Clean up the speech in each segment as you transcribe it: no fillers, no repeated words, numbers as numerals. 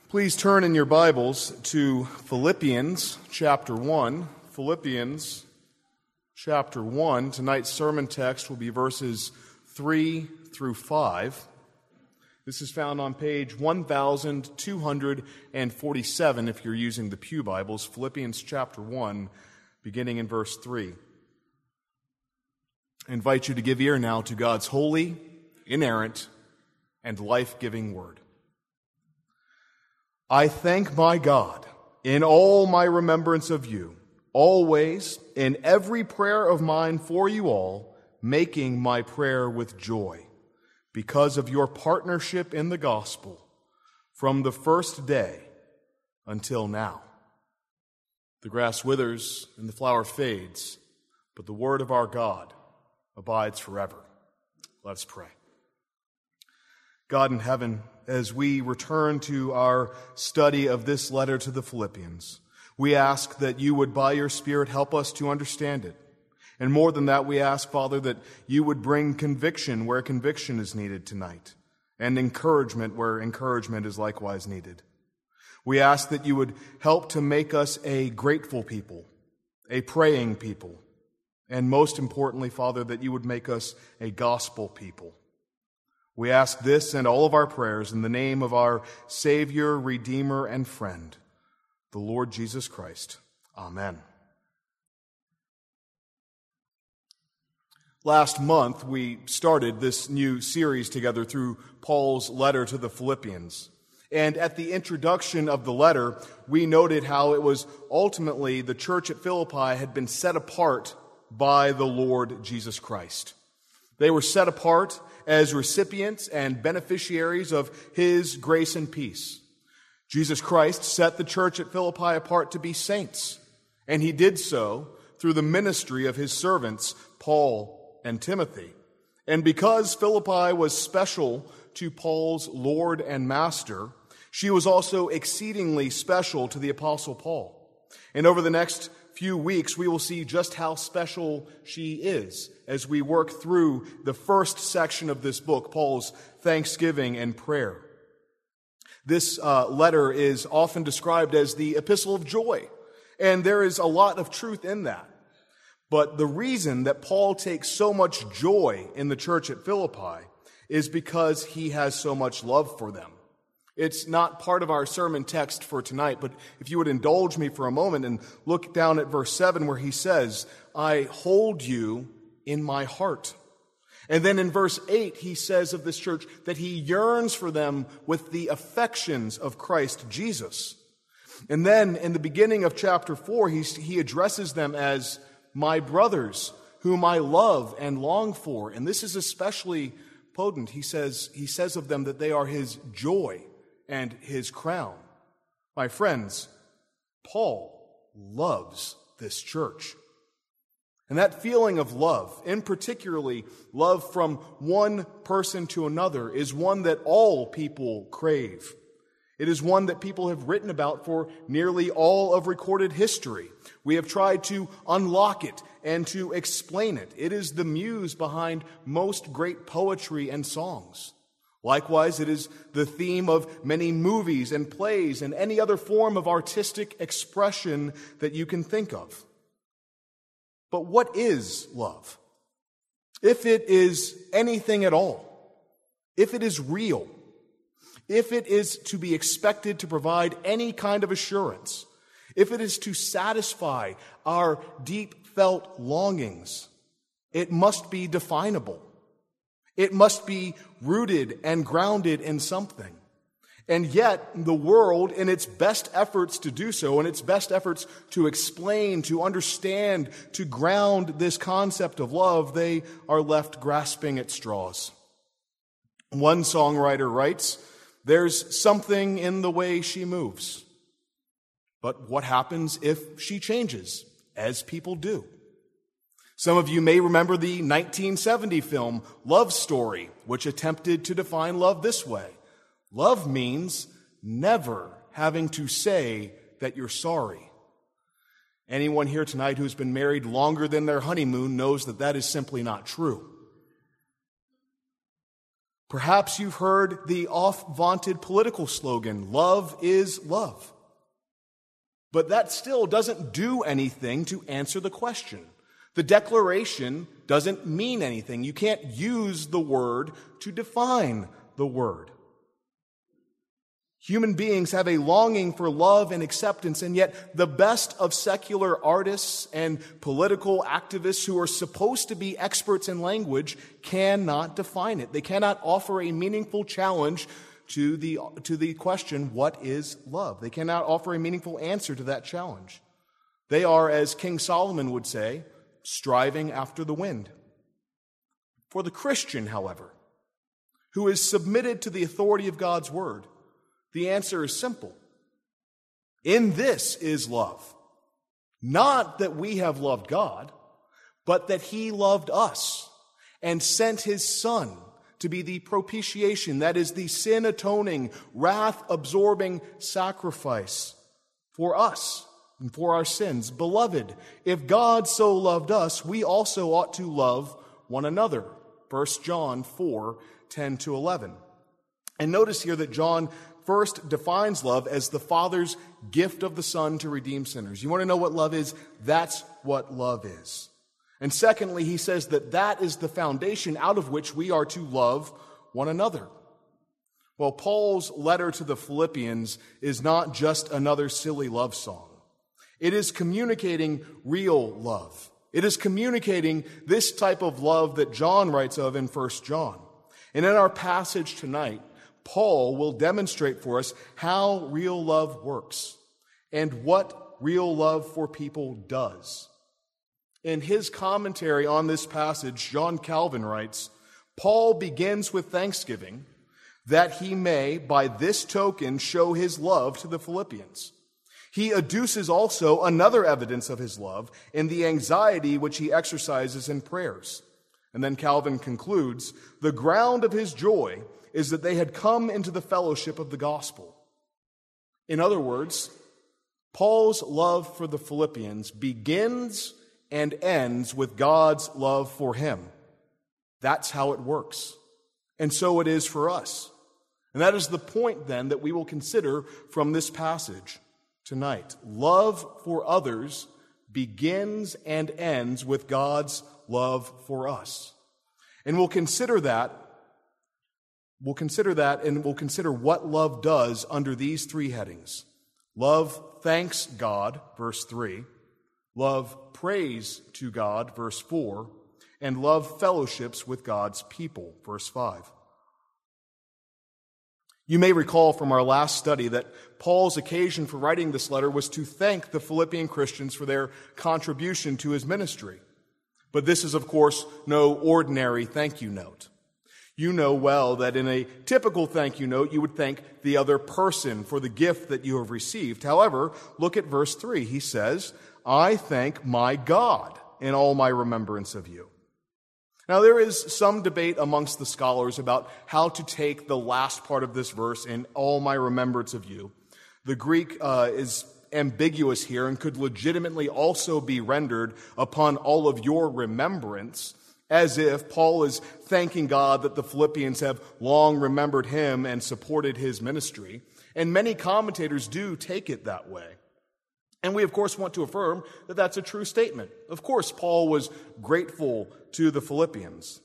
Please turn in your Bibles to Philippians chapter 1. Philippians chapter 1. Tonight's sermon text will be verses 3 through 5. This is found on page 1247 if you're using the Pew Bibles. Philippians chapter 1, beginning in verse 3. I invite you to give ear now to God's holy, inerrant, and life-giving word. I thank my God in all my remembrance of you, always in every prayer of mine for you all, making my prayer with joy, because of your partnership in the gospel from the first day until now. The grass withers and the flower fades, but the word of our God abides forever. Let us pray. God in heaven, as we return to our study of this letter to the Philippians, we ask that you would, by your Spirit, help us to understand it. And more than that, we ask, Father, that you would bring conviction where conviction is needed tonight, and encouragement where encouragement is likewise needed. We ask that you would help to make us a grateful people, a praying people, and most importantly, Father, that you would make us a gospel people. We ask this and all of our prayers in the name of our Savior, Redeemer, and friend, the Lord Jesus Christ. Amen. Last month, we started this new series together through Paul's letter to the Philippians. And at the introduction of the letter, we noted how it was ultimately the church at Philippi had been set apart by the Lord Jesus Christ. They were set apart as recipients and beneficiaries of His grace and peace. Jesus Christ set the church at Philippi apart to be saints, and He did so through the ministry of His servants, Paul and Timothy. And because Philippi was special to Paul's Lord and Master, she was also exceedingly special to the Apostle Paul. And over the next few weeks, we will see just how special she is as we work through the first section of this book, Paul's thanksgiving and prayer. This letter is often described as the epistle of joy, and there is a lot of truth in that. But the reason that Paul takes so much joy in the church at Philippi is because he has so much love for them. It's not part of our sermon text for tonight, but if you would indulge me for a moment and look down at verse 7 where he says, I hold you in my heart. And then in verse 8, he says of this church that he yearns for them with the affections of Christ Jesus. And then in the beginning of chapter 4, he addresses them as my brothers, whom I love and long for. And this is especially potent. He says of them that they are his joy and his crown. My friends, Paul loves this church. And that feeling of love, in particularly love from one person to another, is one that all people crave. It is one that people have written about for nearly all of recorded history. We have tried to unlock it and to explain it. It is the muse behind most great poetry and songs. Likewise, it is the theme of many movies and plays and any other form of artistic expression that you can think of. But what is love? If it is anything at all, if it is real, if it is to be expected to provide any kind of assurance, if it is to satisfy our deep felt longings, it must be definable. It must be rooted and grounded in something. And yet, the world, in its best efforts to do so, in its best efforts to explain, to understand, to ground this concept of love, they are left grasping at straws. One songwriter writes, there's something in the way she moves. But what happens if she changes, as people do? Some of you may remember the 1970 film Love Story, which attempted to define love this way. Love means never having to say that you're sorry. Anyone here tonight who's been married longer than their honeymoon knows that that is simply not true. Perhaps you've heard the oft-vaunted political slogan, "Love is love." But that still doesn't do anything to answer the question. The declaration doesn't mean anything. You can't use the word to define the word. Human beings have a longing for love and acceptance, and yet the best of secular artists and political activists who are supposed to be experts in language cannot define it. They cannot offer a meaningful challenge to the question, what is love? They cannot offer a meaningful answer to that challenge. They are, as King Solomon would say, striving after the wind. For the Christian, however, who is submitted to the authority of God's word, the answer is simple. In this is love. Not that we have loved God, but that he loved us and sent his Son to be the propitiation, that is, the sin-atoning, wrath-absorbing sacrifice for us and for our sins. Beloved, if God so loved us, we also ought to love one another. 1 John 4:10-11. And notice here that John first defines love as the Father's gift of the Son to redeem sinners. You want to know what love is? That's what love is. And secondly, he says that that is the foundation out of which we are to love one another. Well, Paul's letter to the Philippians is not just another silly love song. It is communicating real love. It is communicating this type of love that John writes of in 1 John. And in our passage tonight, Paul will demonstrate for us how real love works and what real love for people does. In his commentary on this passage, John Calvin writes, Paul begins with thanksgiving that he may, by this token, show his love to the Philippians. He adduces also another evidence of his love in the anxiety which he exercises in prayers. And then Calvin concludes, the ground of his joy is that they had come into the fellowship of the gospel. In other words, Paul's love for the Philippians begins and ends with God's love for him. That's how it works. And so it is for us. And that is the point then that we will consider from this passage tonight. Love for others begins and ends with God's love for us. And we'll consider that and we'll consider what love does under these three headings. Love thanks God, verse 3. Love prays to God, verse 4. And love fellowships with God's people, verse 5. You may recall from our last study that Paul's occasion for writing this letter was to thank the Philippian Christians for their contribution to his ministry. But this is, of course, no ordinary thank you note. You know well that in a typical thank you note, you would thank the other person for the gift that you have received. However, look at verse 3. He says, I thank my God in all my remembrance of you. Now, there is some debate amongst the scholars about how to take the last part of this verse, in all my remembrance of you. The Greek is ambiguous here and could legitimately also be rendered upon all of your remembrance, as if Paul is thanking God that the Philippians have long remembered him and supported his ministry. And many commentators do take it that way. And we, of course, want to affirm that that's a true statement. Of course, Paul was grateful to the Philippians.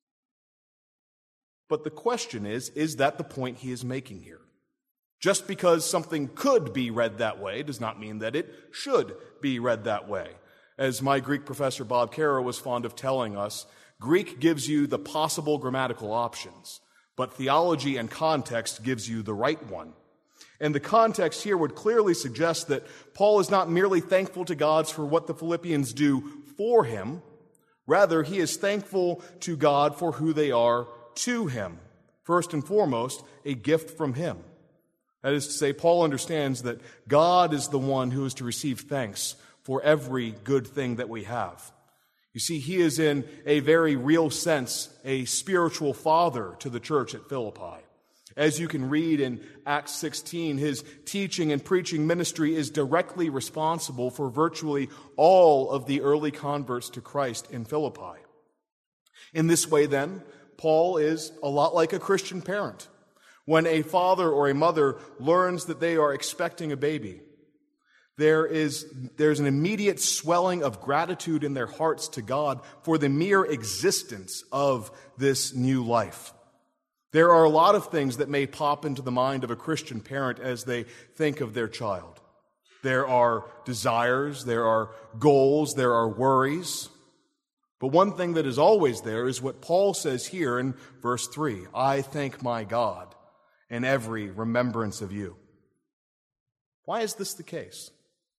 But the question is that the point he is making here? Just because something could be read that way does not mean that it should be read that way. As my Greek professor Bob Caro was fond of telling us, Greek gives you the possible grammatical options, but theology and context gives you the right one. And the context here would clearly suggest that Paul is not merely thankful to God for what the Philippians do for him. Rather, he is thankful to God for who they are to him. First and foremost, a gift from him. That is to say, Paul understands that God is the one who is to receive thanks for every good thing that we have. You see, he is in a very real sense a spiritual father to the church at Philippi. As you can read in Acts 16, his teaching and preaching ministry is directly responsible for virtually all of the early converts to Christ in Philippi. In this way, then, Paul is a lot like a Christian parent. When a father or a mother learns that they are expecting a baby, there's an immediate swelling of gratitude in their hearts to God for the mere existence of this new life. There are a lot of things that may pop into the mind of a Christian parent as they think of their child. There are desires, there are goals, there are worries. But one thing that is always there is what Paul says here in verse 3, I thank my God in every remembrance of you. Why is this the case?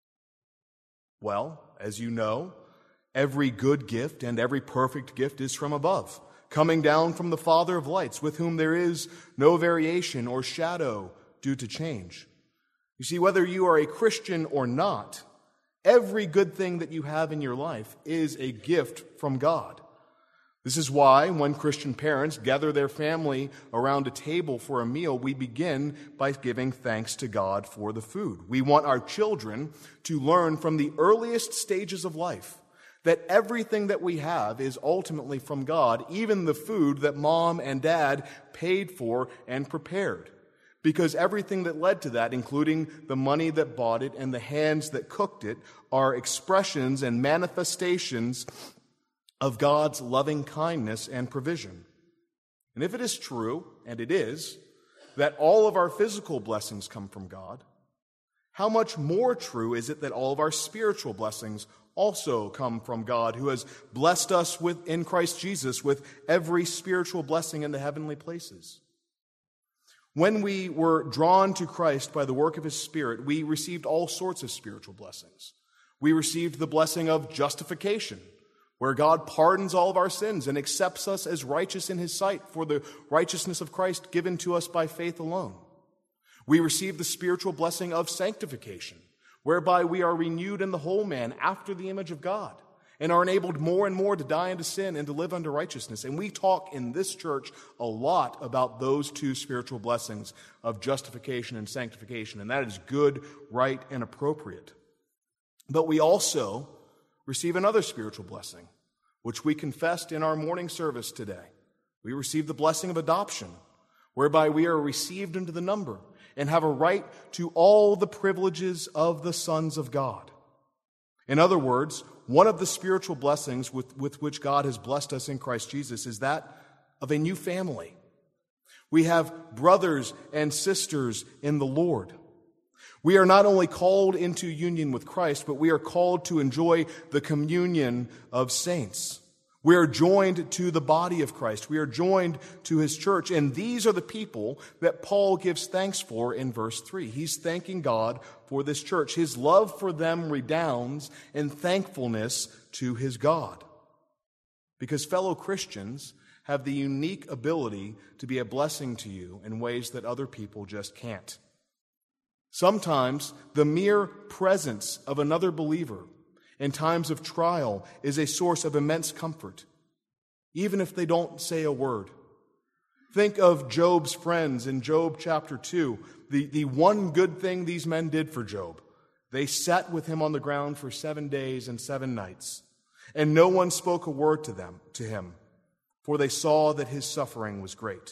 Well, as you know, every good gift and every perfect gift is from above, coming down from the Father of lights, with whom there is no variation or shadow due to change. You see, whether you are a Christian or not, every good thing that you have in your life is a gift from God. This is why when Christian parents gather their family around a table for a meal, we begin by giving thanks to God for the food. We want our children to learn from the earliest stages of life that everything that we have is ultimately from God, even the food that mom and dad paid for and prepared. Because everything that led to that, including the money that bought it and the hands that cooked it, are expressions and manifestations of God's loving kindness and provision. And if it is true, and it is, that all of our physical blessings come from God, how much more true is it that all of our spiritual blessings also come from God, who has blessed us in Christ Jesus with every spiritual blessing in the heavenly places? When we were drawn to Christ by the work of His Spirit, we received all sorts of spiritual blessings. We received the blessing of justification, where God pardons all of our sins and accepts us as righteous in His sight for the righteousness of Christ given to us by faith alone. We receive the spiritual blessing of sanctification, whereby we are renewed in the whole man after the image of God and are enabled more and more to die unto sin and to live unto righteousness. And we talk in this church a lot about those two spiritual blessings of justification and sanctification, and that is good, right, and appropriate. But we also receive another spiritual blessing, which we confessed in our morning service today. We receive the blessing of adoption, whereby we are received into the number and have a right to all the privileges of the sons of God. In other words, one of the spiritual blessings with which God has blessed us in Christ Jesus is that of a new family. We have brothers and sisters in the Lord. We are not only called into union with Christ, but we are called to enjoy the communion of saints. We are joined to the body of Christ. We are joined to His church. And these are the people that Paul gives thanks for in verse 3. He's thanking God for this church. His love for them redounds in thankfulness to his God. Because fellow Christians have the unique ability to be a blessing to you in ways that other people just can't. Sometimes the mere presence of another believer in times of trial is a source of immense comfort, even if they don't say a word. Think of Job's friends in Job chapter 2, the one good thing these men did for Job. They sat with him on the ground for 7 days and 7 nights, and no one spoke a word to him, for they saw that his suffering was great.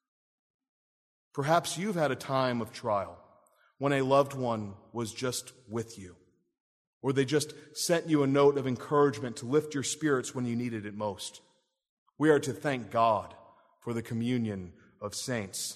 Perhaps you've had a time of trial when a loved one was just with you, or they just sent you a note of encouragement to lift your spirits when you needed it most. We are to thank God for the communion of saints.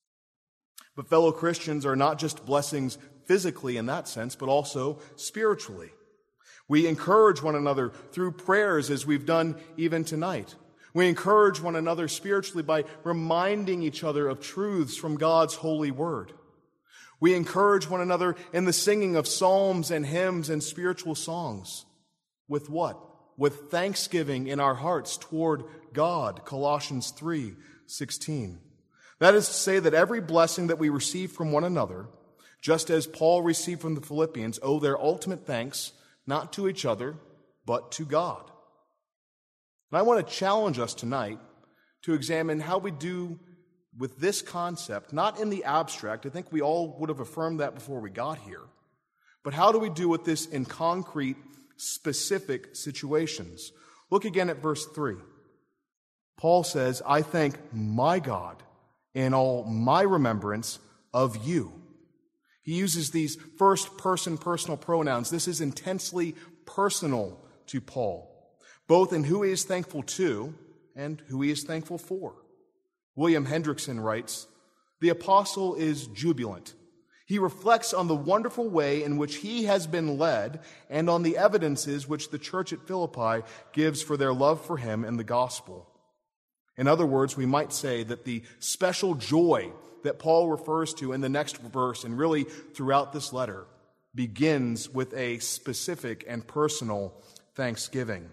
But fellow Christians are not just blessings physically in that sense, but also spiritually. We encourage one another through prayers as we've done even tonight. We encourage one another spiritually by reminding each other of truths from God's holy word. We encourage one another in the singing of psalms and hymns and spiritual songs. With what? With thanksgiving in our hearts toward God, Colossians 3:16. That is to say that every blessing that we receive from one another, just as Paul received from the Philippians, owe their ultimate thanks not to each other, but to God. And I want to challenge us tonight to examine how we do with this concept, not in the abstract. I think we all would have affirmed that before we got here. But how do we do with this in concrete, specific situations? Look again at verse 3. Paul says, I thank my God in all my remembrance of you. He uses these first-person personal pronouns. This is intensely personal to Paul, both in who he is thankful to and who he is thankful for. William Hendrickson writes, the apostle is jubilant. He reflects on the wonderful way in which he has been led and on the evidences which the church at Philippi gives for their love for him and the gospel. In other words, we might say that the special joy that Paul refers to in the next verse and really throughout this letter begins with a specific and personal thanksgiving.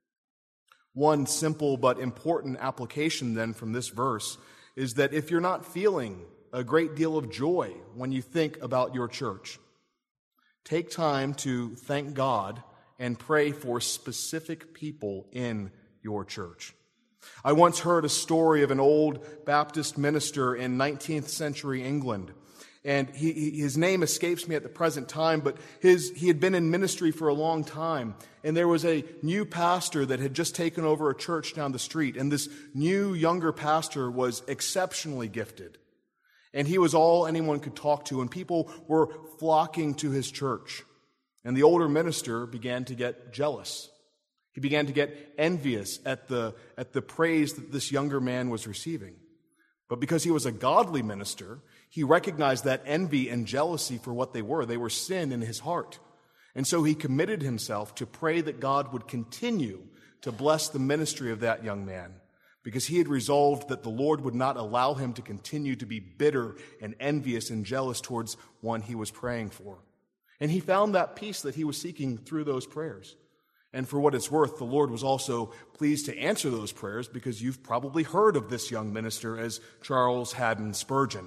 One simple but important application then from this verse is that if you're not feeling a great deal of joy when you think about your church, take time to thank God and pray for specific people in your church. I once heard a story of an old Baptist minister in 19th century England, and his name escapes me at the present time, but he had been in ministry for a long time, and there was a new pastor that had just taken over a church down the street, and this new younger pastor was exceptionally gifted, and he was all anyone could talk to, and people were flocking to his church, and the older minister began to get jealous. He began to get envious at the praise that this younger man was receiving. But because he was a godly minister, he recognized that envy and jealousy for what they were. They were sin in his heart. And so he committed himself to pray that God would continue to bless the ministry of that young man, because he had resolved that the Lord would not allow him to continue to be bitter and envious and jealous towards one he was praying for. And he found that peace that he was seeking through those prayers. And for what it's worth, the Lord was also pleased to answer those prayers, because you've probably heard of this young minister as Charles Haddon Spurgeon.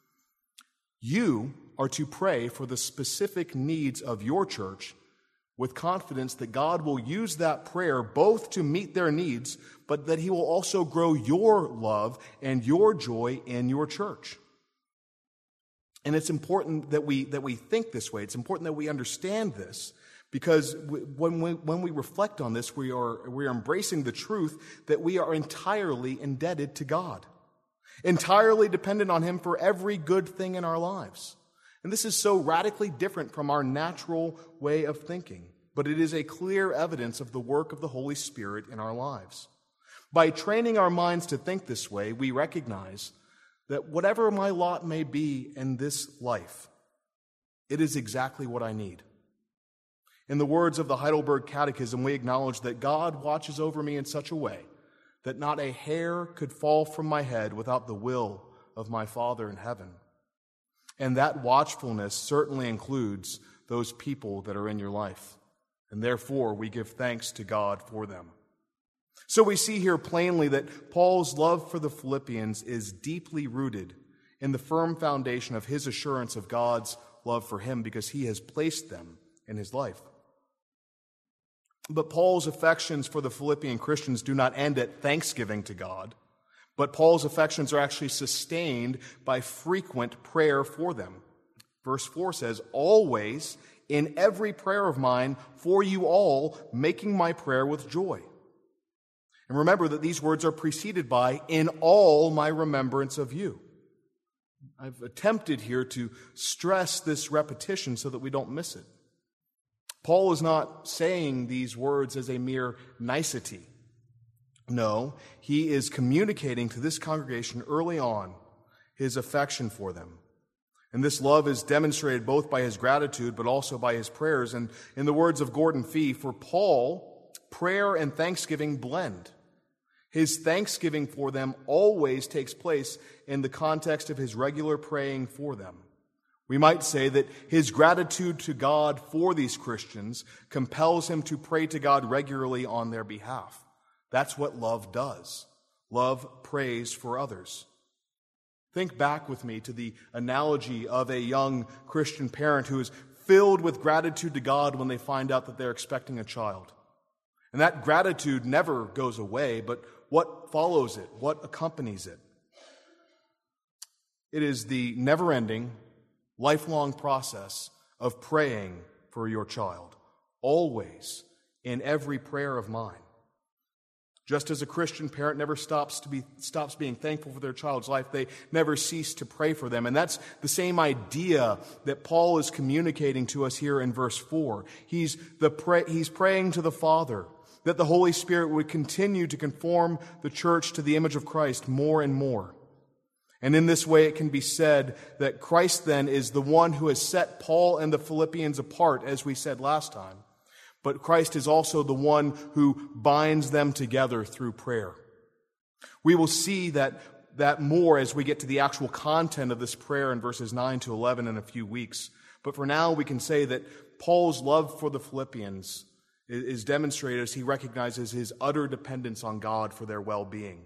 You are to pray for the specific needs of your church with confidence that God will use that prayer both to meet their needs, but that he will also grow your love and your joy in your church. And it's important that we think this way. It's important that we understand this, because when we reflect on this, we are embracing the truth that we are entirely indebted to God, entirely dependent on him for every good thing in our lives. And this is so radically different from our natural way of thinking, but it is a clear evidence of the work of the Holy Spirit in our lives. By training our minds to think this way, we recognize that whatever my lot may be in this life, it is exactly what I need. In the words of the Heidelberg Catechism, we acknowledge that God watches over me in such a way that not a hair could fall from my head without the will of my Father in heaven. And that watchfulness certainly includes those people that are in your life. And therefore, we give thanks to God for them. So we see here plainly that Paul's love for the Philippians is deeply rooted in the firm foundation of his assurance of God's love for him, because he has placed them in his life. But Paul's affections for the Philippian Christians do not end at thanksgiving to God, but Paul's affections are actually sustained by frequent prayer for them. Verse 4 says, always in every prayer of mine for you all, making my prayer with joy. And remember that these words are preceded by, in all my remembrance of you. I've attempted here to stress this repetition so that we don't miss it. Paul is not saying these words as a mere nicety. No, he is communicating to this congregation early on his affection for them. And this love is demonstrated both by his gratitude but also by his prayers. And in the words of Gordon Fee, for Paul, prayer and thanksgiving blend. His thanksgiving for them always takes place in the context of his regular praying for them. We might say that his gratitude to God for these Christians compels him to pray to God regularly on their behalf. That's what love does. Love prays for others. Think back with me to the analogy of a young Christian parent who is filled with gratitude to God when they find out that they're expecting a child. And that gratitude never goes away, but what follows it? What accompanies it? It is the never-ending, lifelong process of praying for your child, always in every prayer of mine. Just as a Christian parent never stops being thankful for their child's life, they never cease to pray for them. And that's the same idea that Paul is communicating to us here in verse 4. He's praying to the Father that the Holy Spirit would continue to conform the church to the image of Christ more and more. And in this way, it can be said that Christ then is the one who has set Paul and the Philippians apart, as we said last time. But Christ is also the one who binds them together through prayer. We will see that more as we get to the actual content of this prayer in verses 9 to 11 in a few weeks. But for now, we can say that Paul's love for the Philippians is demonstrated as he recognizes his utter dependence on God for their well-being.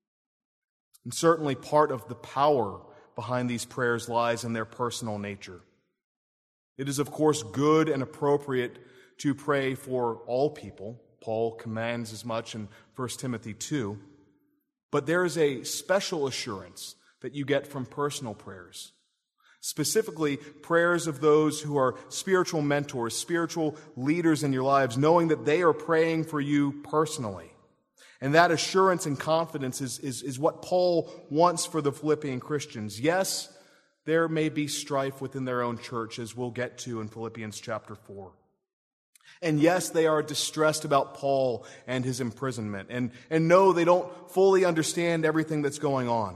And certainly part of the power behind these prayers lies in their personal nature. It is, of course, good and appropriate to pray for all people. Paul commands as much in 1 Timothy 2. But there is a special assurance that you get from personal prayers. Specifically, prayers of those who are spiritual mentors, spiritual leaders in your lives, knowing that they are praying for you personally. And that assurance and confidence is what Paul wants for the Philippian Christians. Yes, there may be strife within their own church, as we'll get to in Philippians chapter 4. And yes, they are distressed about Paul and his imprisonment. And no, they don't fully understand everything that's going on.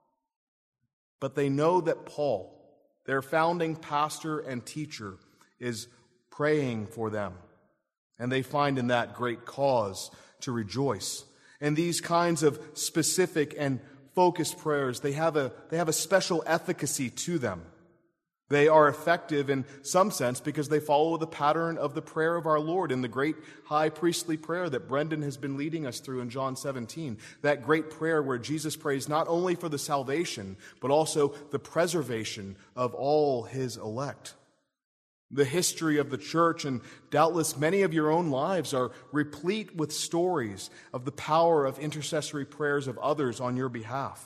But they know that Paul, their founding pastor and teacher, is praying for them. And they find in that great cause to rejoice. And these kinds of specific and focused prayers, they have a special efficacy to them. They are effective in some sense because they follow the pattern of the prayer of our Lord in the great high priestly prayer that Brendan has been leading us through in John 17. That great prayer where Jesus prays not only for the salvation, but also the preservation of all his elect. The history of the church, and doubtless many of your own lives, are replete with stories of the power of intercessory prayers of others on your behalf.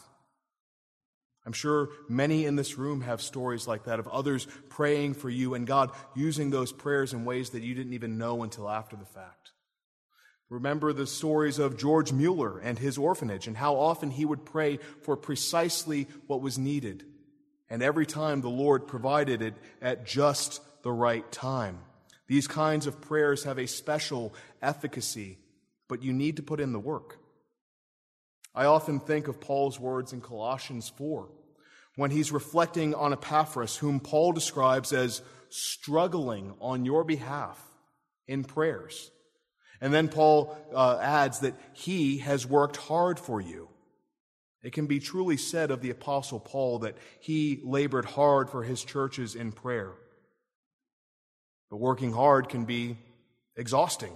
I'm sure many in this room have stories like that, of others praying for you and God using those prayers in ways that you didn't even know until after the fact. Remember the stories of George Mueller and his orphanage and how often he would pray for precisely what was needed. And every time the Lord provided it at just the right time. These kinds of prayers have a special efficacy, but you need to put in the work. I often think of Paul's words in Colossians 4, when he's reflecting on Epaphras, whom Paul describes as struggling on your behalf in prayers. And then Paul adds that he has worked hard for you. It can be truly said of the Apostle Paul that he labored hard for his churches in prayer. But working hard can be exhausting.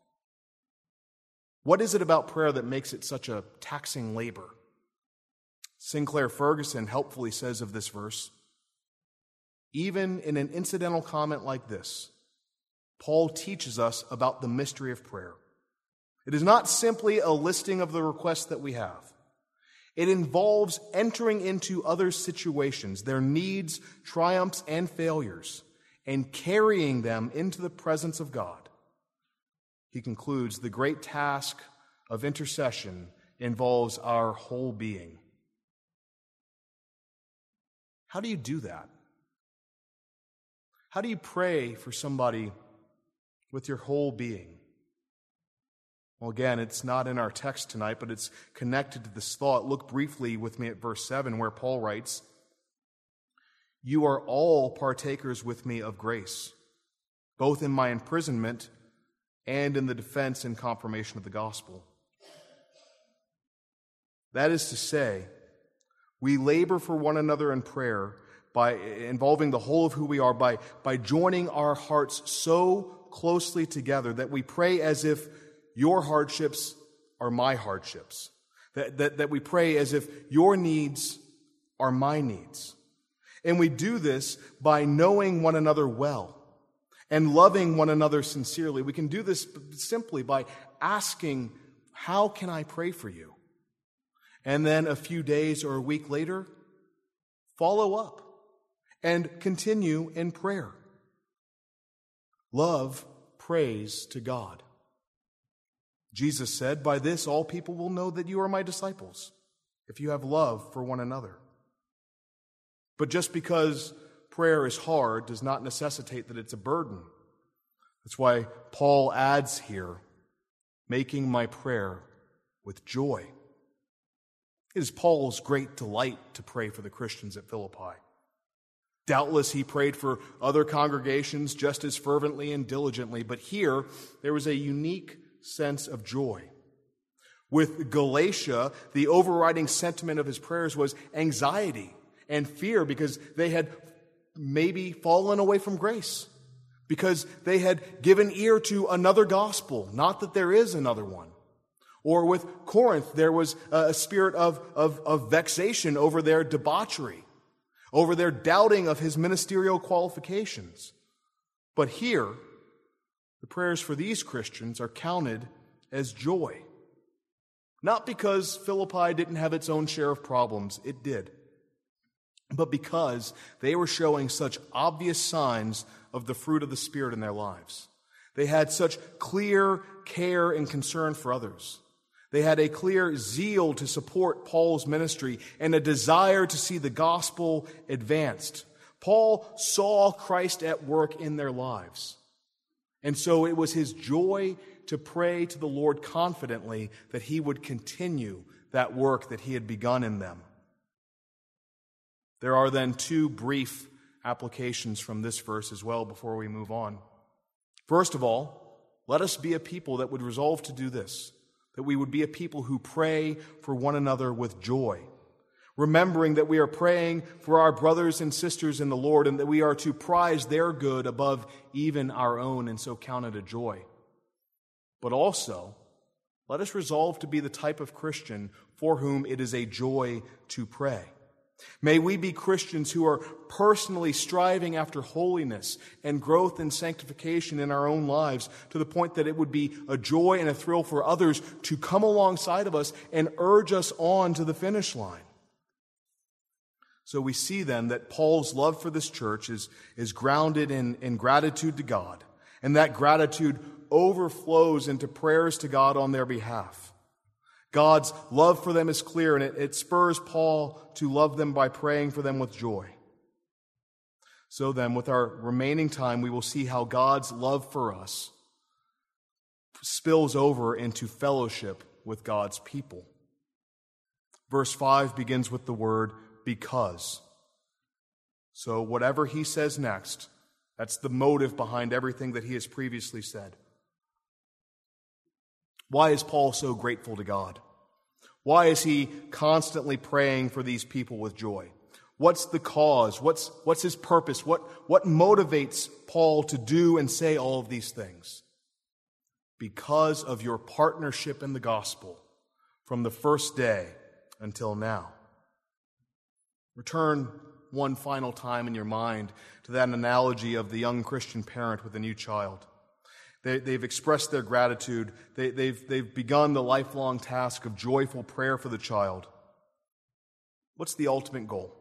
What is it about prayer that makes it such a taxing labor? Sinclair Ferguson helpfully says of this verse, even in an incidental comment like this, Paul teaches us about the mystery of prayer. It is not simply a listing of the requests that we have. It involves entering into others' situations, their needs, triumphs, and failures, and carrying them into the presence of God. He concludes, the great task of intercession involves our whole being. How do you do that? How do you pray for somebody with your whole being? Well, again, it's not in our text tonight, but it's connected to this thought. Look briefly with me at verse 7, where Paul writes, "You are all partakers with me of grace, both in my imprisonment and in the defense and confirmation of the gospel." That is to say, we labor for one another in prayer by involving the whole of who we are, by joining our hearts so closely together that we pray as if your hardships are my hardships, that we pray as if your needs are my needs. And we do this by knowing one another well and loving one another sincerely. We can do this simply by asking, how can I pray for you? And then a few days or a week later, follow up and continue in prayer. Love prays to God. Jesus said, "By this all people will know that you are my disciples, if you have love for one another." But just because prayer is hard does not necessitate that it's a burden. That's why Paul adds here, making my prayer with joy. It is Paul's great delight to pray for the Christians at Philippi. Doubtless he prayed for other congregations just as fervently and diligently, but here there was a unique sense of joy. With Galatia, the overriding sentiment of his prayers was anxiety and fear because they had maybe fallen away from grace, because they had given ear to another gospel, not that there is another one. Or with Corinth, there was a spirit of vexation over their debauchery, over their doubting of his ministerial qualifications. But here, the prayers for these Christians are counted as joy. Not because Philippi didn't have its own share of problems, it did, but because they were showing such obvious signs of the fruit of the Spirit in their lives. They had such clear care and concern for others. They had a clear zeal to support Paul's ministry and a desire to see the gospel advanced. Paul saw Christ at work in their lives. And so it was his joy to pray to the Lord confidently that he would continue that work that he had begun in them. There are then two brief applications from this verse as well before we move on. First of all, let us be a people that would resolve to do this, that we would be a people who pray for one another with joy, remembering that we are praying for our brothers and sisters in the Lord and that we are to prize their good above even our own and so count it a joy. But also, let us resolve to be the type of Christian for whom it is a joy to pray. May we be Christians who are personally striving after holiness and growth and sanctification in our own lives to the point that it would be a joy and a thrill for others to come alongside of us and urge us on to the finish line. So we see then that Paul's love for this church is grounded in gratitude to God, and that gratitude overflows into prayers to God on their behalf. God's love for them is clear, and it spurs Paul to love them by praying for them with joy. So then, with our remaining time, we will see how God's love for us spills over into fellowship with God's people. Verse 5 begins with the word because. So whatever he says next, that's the motive behind everything that he has previously said. Why is Paul so grateful to God? Why is he constantly praying for these people with joy? What's the cause? What's his purpose? What motivates Paul to do and say all of these things? Because of your partnership in the gospel from the first day until now. Return one final time in your mind to that analogy of the young Christian parent with a new child. They've expressed their gratitude. They've begun the lifelong task of joyful prayer for the child. What's the ultimate goal?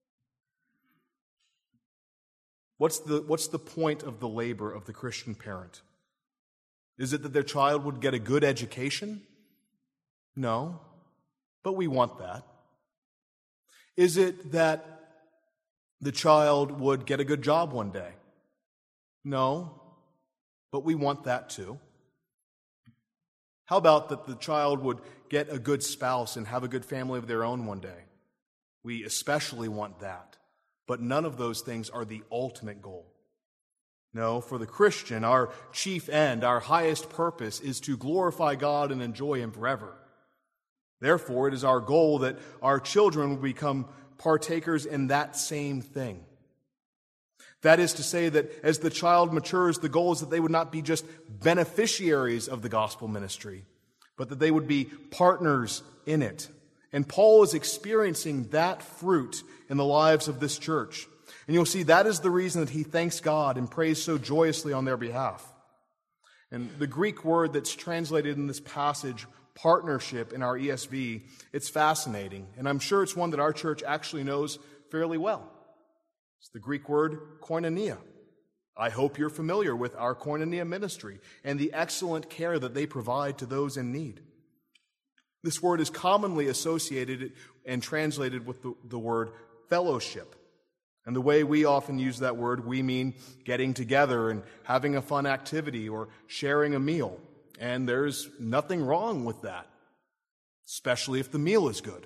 What's the point of the labor of the Christian parent? Is it that their child would get a good education? No, but we want that. Is it that the child would get a good job one day? No, but we want that too. How about that the child would get a good spouse and have a good family of their own one day? We especially want that, but none of those things are the ultimate goal. No, for the Christian, our chief end, our highest purpose is to glorify God and enjoy Him forever. Therefore, it is our goal that our children will become partakers in that same thing. That is to say that as the child matures, the goal is that they would not be just beneficiaries of the gospel ministry, but that they would be partners in it. And Paul is experiencing that fruit in the lives of this church. And you'll see that is the reason that he thanks God and prays so joyously on their behalf. And the Greek word that's translated in this passage, partnership, in our ESV, it's fascinating. And I'm sure it's one that our church actually knows fairly well. It's the Greek word koinonia, I hope you're familiar with our Koinonia ministry and the excellent care that they provide to those in need. This word is commonly associated and translated with the word fellowship. And the way we often use that word, we mean getting together and having a fun activity or sharing a meal. And there's nothing wrong with that, especially if the meal is good.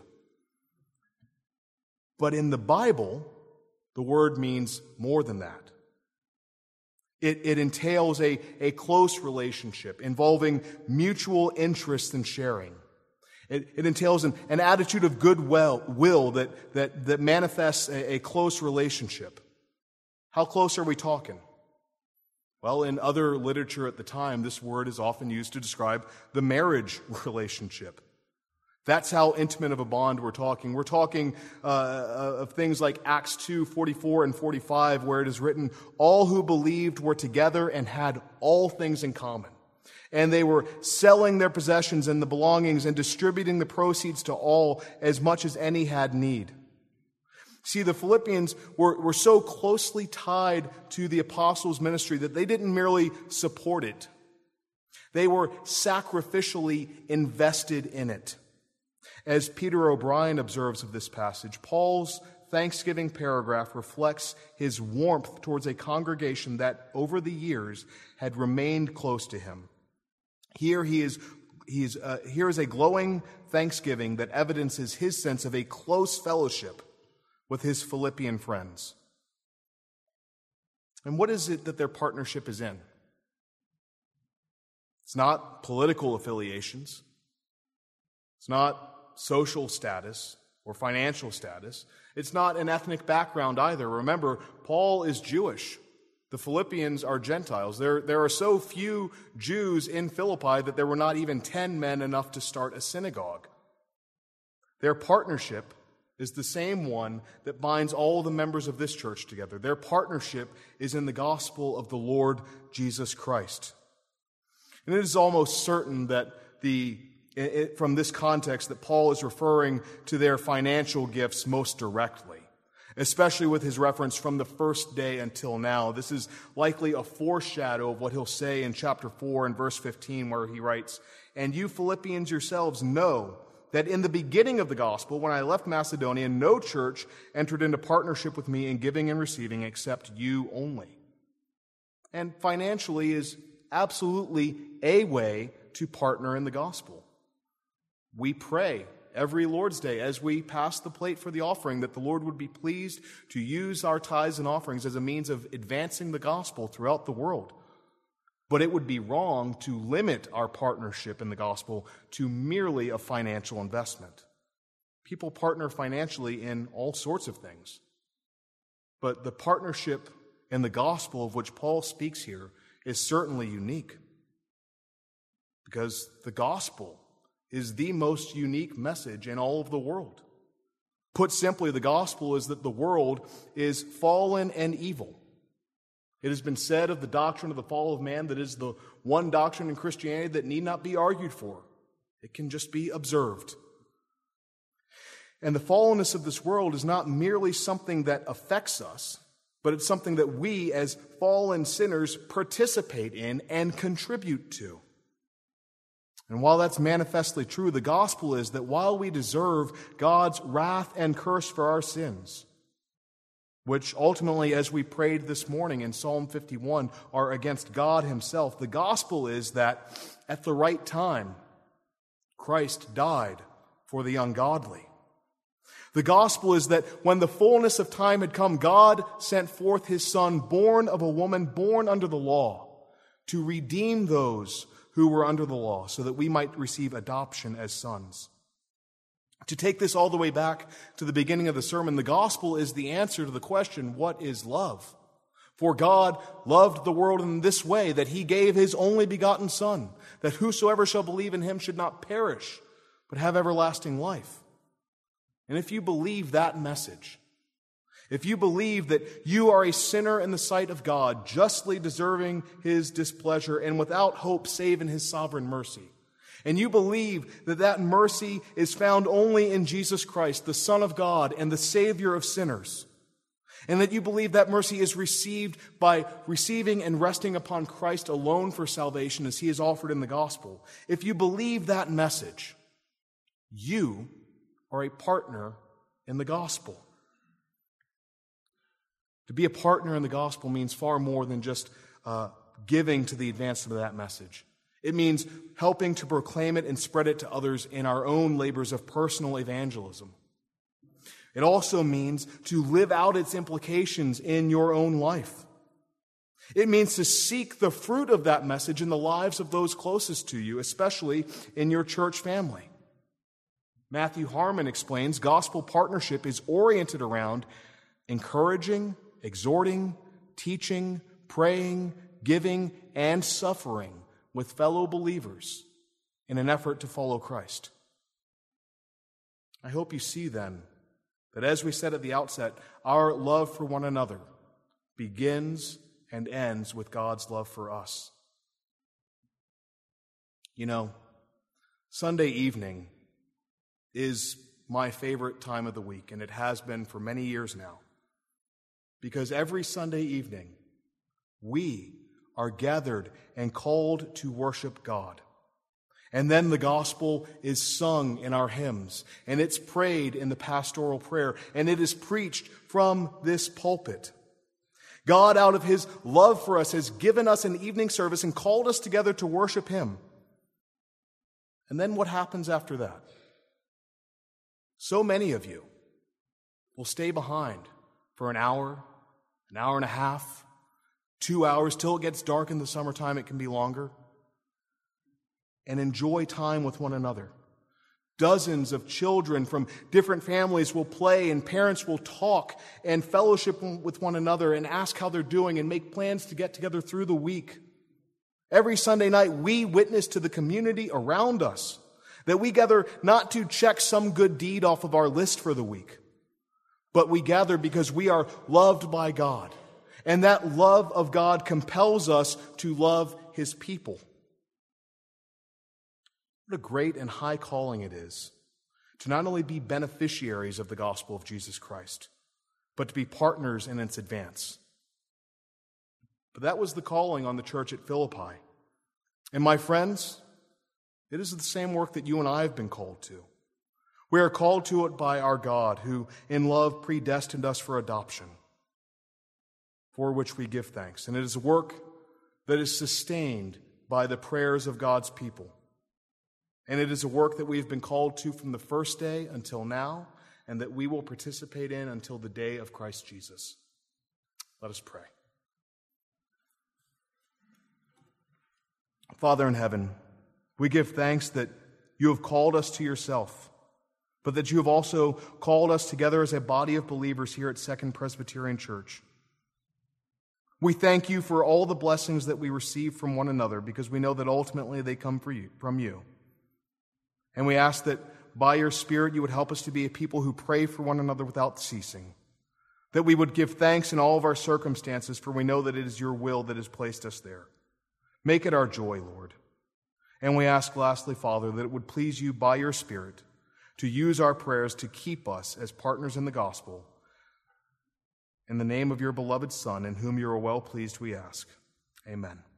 But in the Bible, the word means more than that. It entails a close relationship involving mutual interest and sharing. It entails an attitude of goodwill that manifests a close relationship. How close are we talking? Well, in other literature at the time, this word is often used to describe the marriage relationship. That's how intimate of a bond we're talking. We're talking of things like Acts 2:44 and 45, where it is written, all who believed were together and had all things in common. And they were selling their possessions and the belongings and distributing the proceeds to all as much as any had need. See, the Philippians were so closely tied to the apostles' ministry that they didn't merely support it. They were sacrificially invested in it. As Peter O'Brien observes of this passage, Paul's Thanksgiving paragraph reflects his warmth towards a congregation that over the years had remained close to him. Here is a glowing thanksgiving that evidences his sense of a close fellowship with his Philippian friends. And what is it that their partnership is in? It's not political affiliations. It's not social status or financial status. It's not an ethnic background either. Remember, Paul is Jewish. The Philippians are Gentiles. There are so few Jews in Philippi that there were not even 10 men enough to start a synagogue. Their partnership is the same one that binds all the members of this church together. Their partnership is in the gospel of the Lord Jesus Christ. And it is almost certain that from this context that Paul is referring to their financial gifts most directly, especially with his reference from the first day until now. This is likely a foreshadow of what he'll say in chapter 4 and verse 15, where he writes, and you Philippians yourselves know that in the beginning of the gospel, when I left Macedonia, no church entered into partnership with me in giving and receiving except you only. And financially is absolutely a way to partner in the gospel. We pray every Lord's Day as we pass the plate for the offering that the Lord would be pleased to use our tithes and offerings as a means of advancing the gospel throughout the world. But it would be wrong to limit our partnership in the gospel to merely a financial investment. People partner financially in all sorts of things. But the partnership in the gospel of which Paul speaks here is certainly unique, because the gospel is the most unique message in all of the world. Put simply, the gospel is that the world is fallen and evil. It has been said of the doctrine of the fall of man that is the one doctrine in Christianity that need not be argued for. It can just be observed. And the fallenness of this world is not merely something that affects us, but it's something that we as fallen sinners participate in and contribute to. And while that's manifestly true, the gospel is that while we deserve God's wrath and curse for our sins, which ultimately, as we prayed this morning in Psalm 51, are against God himself, the gospel is that at the right time, Christ died for the ungodly. The gospel is that when the fullness of time had come, God sent forth his Son, born of a woman, born under the law, to redeem those who were under the law, so that we might receive adoption as sons. To take this all the way back to the beginning of the sermon, the gospel is the answer to the question, what is love? For God loved the world in this way, that he gave his only begotten Son, that whosoever shall believe in him should not perish, but have everlasting life. And if you believe that message, if you believe that you are a sinner in the sight of God, justly deserving his displeasure and without hope save in his sovereign mercy, and you believe that that mercy is found only in Jesus Christ, the Son of God and the Savior of sinners, and that you believe that mercy is received by receiving and resting upon Christ alone for salvation as he is offered in the gospel, if you believe that message, you are a partner in the gospel. To be a partner in the gospel means far more than just giving to the advancement of that message. It means helping to proclaim it and spread it to others in our own labors of personal evangelism. It also means to live out its implications in your own life. It means to seek the fruit of that message in the lives of those closest to you, especially in your church family. Matthew Harmon explains gospel partnership is oriented around encouraging, exhorting, teaching, praying, giving, and suffering with fellow believers in an effort to follow Christ. I hope you see then that, as we said at the outset, our love for one another begins and ends with God's love for us. You know, Sunday evening is my favorite time of the week, and it has been for many years now, because every Sunday evening we are gathered and called to worship God. And then the gospel is sung in our hymns, and it's prayed in the pastoral prayer, and it is preached from this pulpit. God, out of his love for us, has given us an evening service and called us together to worship him. And then what happens after that? So many of you will stay behind for an hour and a half, 2 hours, till it gets dark in the summertime. It can be longer. And enjoy time with one another. Dozens of children from different families will play, and parents will talk and fellowship with one another and ask how they're doing and make plans to get together through the week. Every Sunday night, we witness to the community around us, that we gather not to check some good deed off of our list for the week, but we gather because we are loved by God. And that love of God compels us to love his people. What a great and high calling it is to not only be beneficiaries of the gospel of Jesus Christ, but to be partners in its advance. But that was the calling on the church at Philippi. And my friends, it is the same work that you and I have been called to. We are called to it by our God, who in love predestined us for adoption, for which we give thanks. And it is a work that is sustained by the prayers of God's people. And it is a work that we've been called to from the first day until now, and that we will participate in until the day of Christ Jesus. Let us pray. Father in heaven, we give thanks that you have called us to yourself, but that you have also called us together as a body of believers here at Second Presbyterian Church. We thank you for all the blessings that we receive from one another, because we know that ultimately they come from you. And we ask that by your Spirit you would help us to be a people who pray for one another without ceasing, that we would give thanks in all of our circumstances, for we know that it is your will that has placed us there. Make it our joy, Lord. And we ask lastly, Father, that it would please you by your Spirit to use our prayers to keep us as partners in the gospel. In the name of your beloved Son, in whom you are well pleased, we ask. Amen.